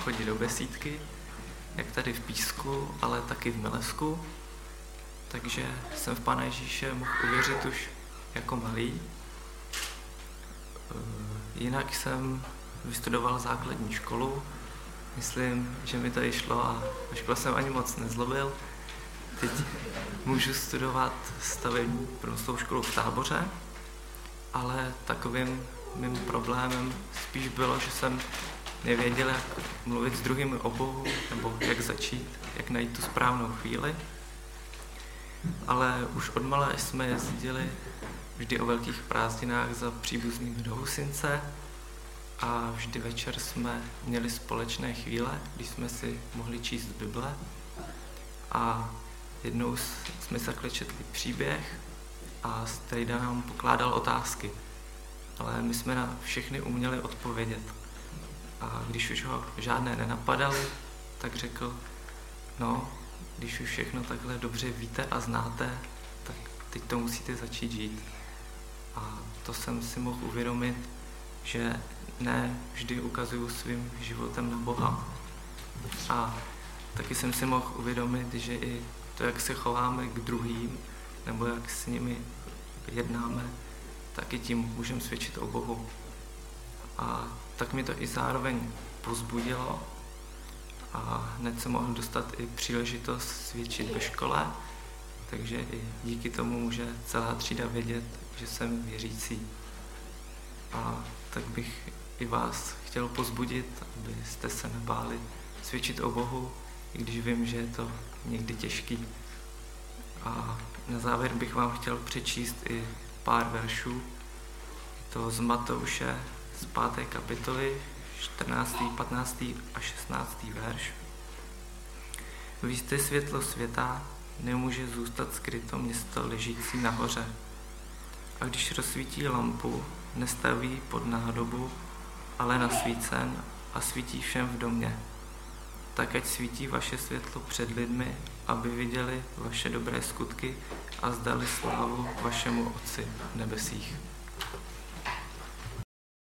chodit do besídky, jak tady v Písku, ale taky v Milevsku. Takže jsem v Pána Ježíše mohl uvěřit už jako malý. Jinak jsem vystudoval základní školu. Myslím, že mi to šlo a ve škole jsem ani moc nezlobil. Teď můžu studovat stavební průmyslovou školu v Táboře, ale takovým mým problémem spíš bylo, že jsem nevěděl, jak mluvit s druhými o Bohu, nebo jak začít, jak najít tu správnou chvíli. Ale už odmala jsme jezdili vždy o velkých prázdninách za příbuznými do Husince a vždy večer jsme měli společné chvíle, kdy jsme si mohli číst Bible. A jednou jsme takhle četli příběh a strejda nám pokládal otázky, ale my jsme na všechny uměli odpovědět. A když už ho žádné nenapadaly, tak řekl, no, když už všechno takhle dobře víte a znáte, tak teď to musíte začít žít. A to jsem si mohl uvědomit, že ne vždy ukazuju svým životem na Boha. A taky jsem si mohl uvědomit, že i to, jak se chováme k druhým, nebo jak s nimi jednáme, taky tím můžeme svědčit o Bohu. A tak mi to i zároveň povzbudilo a hned jsem mohl dostat i příležitost svědčit ve škole, takže i díky tomu může celá třída vědět, že jsem věřící. A tak bych i vás chtěl povzbudit, abyste se nebáli svědčit o Bohu, i když vím, že je to někdy těžký. A na závěr bych vám chtěl přečíst i pár veršů. Je to z Matouše z 5. kapitoly, 14., 15. a 16. verš. Vy jste světlo světa, nemůže zůstat skryto město ležící nahoře. A když rozsvítí lampu, nestaví pod nádobu, ale na svícen a svítí všem v domě. Tak ať svítí vaše světlo před lidmi, aby viděli vaše dobré skutky a zdali slávu vašemu Otci v nebesích.